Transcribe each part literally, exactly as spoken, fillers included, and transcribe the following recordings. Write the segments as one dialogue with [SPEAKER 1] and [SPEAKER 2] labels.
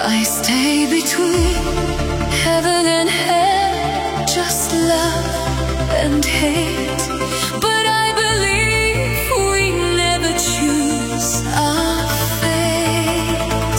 [SPEAKER 1] I stay between heaven and hell, just love and hate. But I believe we never choose our fate.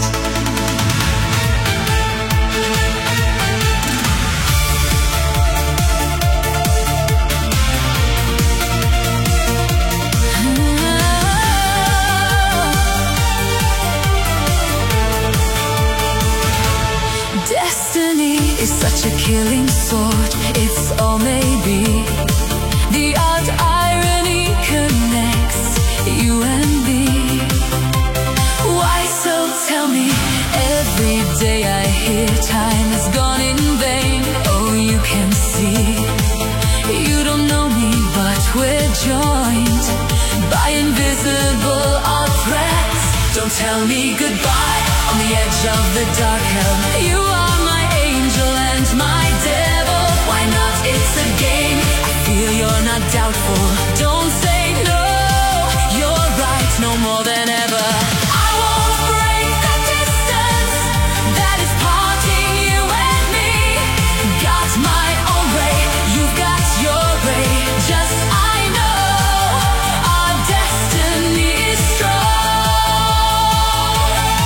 [SPEAKER 1] Destiny is such a killing sword, it's all maybe. The odd irony connects you and me. Why so, tell me? Every day I hear time has gone in vain. Oh, you can see, you don't know me, but we're joined by invisible odd threads. Don't tell me goodbye on the edge of the dark hell. You are my angel and my devil. Why not? It's a game. I feel you're not doubtful. Don't say no, you're right, no more than ever. I won't break the distance that is parting you and me. Got my own way, you've got your way. Just I know our destiny is strong.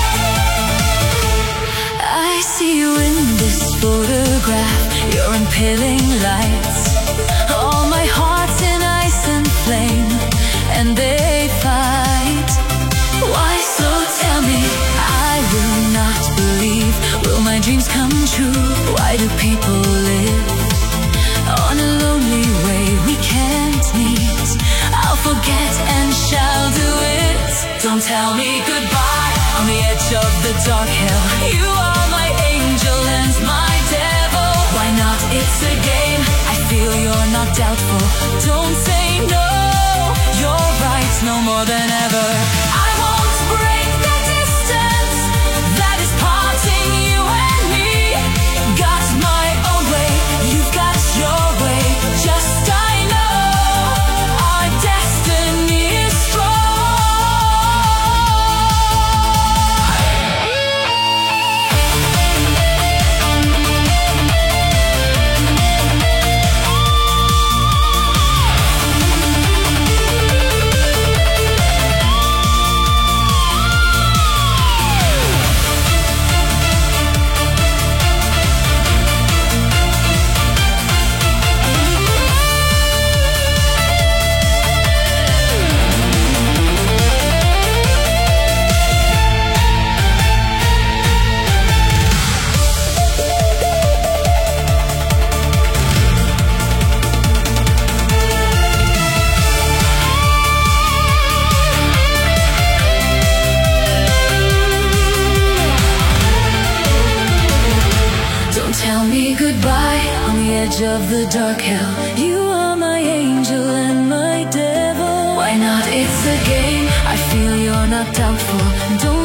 [SPEAKER 1] I see you in this photograph, your impaling lights. All my heart's in ice and flame, and they fight. Why so, tell me? I will not believe. Will my dreams come true? Why do people live on a lonely way we can't meet? I'll forget and shall do it. Don't tell me goodbye on the edge of the dark hell. You are my angel and my devil. Why not? It's a game. I feel you're not doubtful. Don't say no, you're right, no more than ever. I won't break the distance that is parting you and me. Got my own way, you've got your way. Just I know our destiny is of the dark hell. You are my angel and my devil. Why not? It's a game. I feel you're not doubtful. Don't